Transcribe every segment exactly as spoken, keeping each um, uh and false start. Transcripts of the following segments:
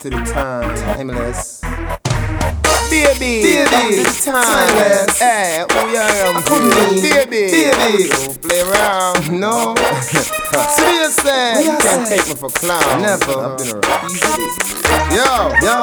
to the time, timeless. Baby, baby, timeless. Hey, who you am? Baby, baby, don't play around. No, seriously, you can't take me for clown. Never. I've been around. Yo, yo.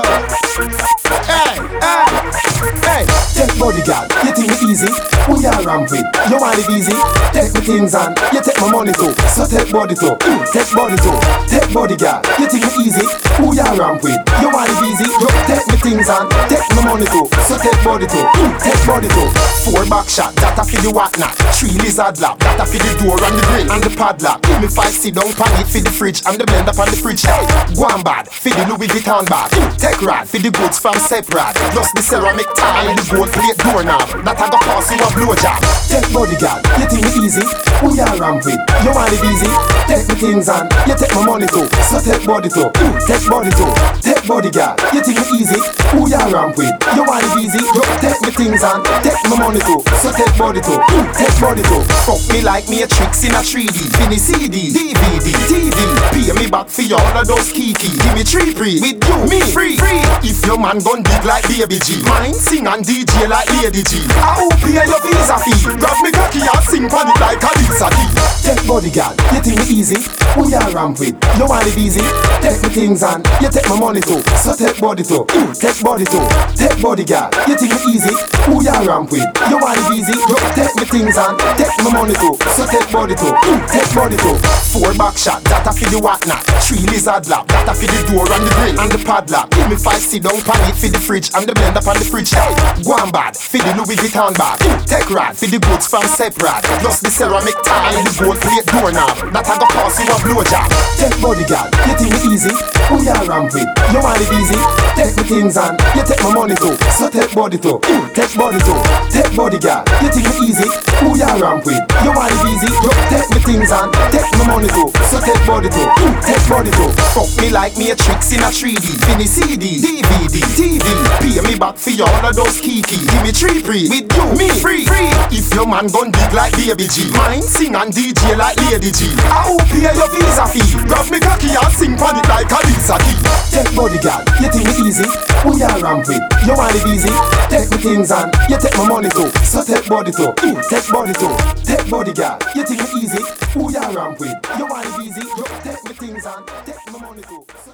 Hey, hey, hey. Take bodyguard, you think me easy? Who you ramp with? You want it easy? Take me things and you take my money too. So take body too, mm, take body too. Take bodyguard, you think me easy? Who you ramp with? You want it easy? You take me things and take my money too. So take body too, mm, take body too. Four back shot, that a for the whatnot. Three lizard lap, that a for the door and the grill and the padlock. Give me five sit down pan it for the fridge and the blender on the fridge. Hey, go on bad, for the Louis Vuitton bag. Mm, take rad, for the goods from separate. Plus the ceramic tile and the gold plate doorknob. That I go pass you a blowjob. Take bodyguard, you think me easy? Who you ramp with? You want it easy? Take me things and you take my money too. So take body too, mm, take body too. Take bodyguard, you think me easy? Who you ramp with? You want it easy? You take me things and take my money too. So take body too, mm, take body too. Fuck me like me a tricks in a three D. Fini C D, D V D, T V. Pay me back for all of those kiki. Give me three free, with you, me free, free. If your man gon' dig like Baby G, mine sing and D J like Lady G. I hope pay your visa fee. Grab me cocky and sing pan it like a Lisa D. Take bodyguard, you think me easy? Who you ramp with? You want it easy? Take me things and you take my money too. So take body too, mm, take body too. Take bodyguard, you think me easy? Who you ramp with? You want it easy? You take me things and take my money too. So take body too, mm, take body too. Four back shot, that a for the whatnot. Three lizard lap, that a for the door and the grill and the padlock. Give me five sit down pan it for the fridge and the blender on the fridge. Hey, go on bad, for the Louis Vuitton bag. Mm, take rad, for the goods from separate. Plus the ceramic tile and the gold plate doorknob. That I go pass you a blowjob. Take bodyguard, you think me easy? Who you ramp with? You want it easy? Take me things and you take my money too. So take body too, mm, take body too. Take bodyguard, you think me easy? Who you ramp with? You want it easy? You take me things and take my money too. So take body too, mm, take body too. Fuck me like me a tricks in a three D. Fini C D, D V D, T V. Pay me back for all of those kiki. Give me three free, with you, me free, free. If your man gon' dig like Baby G, mine sing and D J like Lady G. I hope pay your visa fee. Grab me cocky and sing pan it like a Lisa D. Take bodyguard, you think me easy? Who you ramp with? You want it easy? Take me things and you take my money too. So take body too, mm, take body too. Take bodyguard, you think me easy? Who you ramp with? You want it easy? You take me things and take my money too. So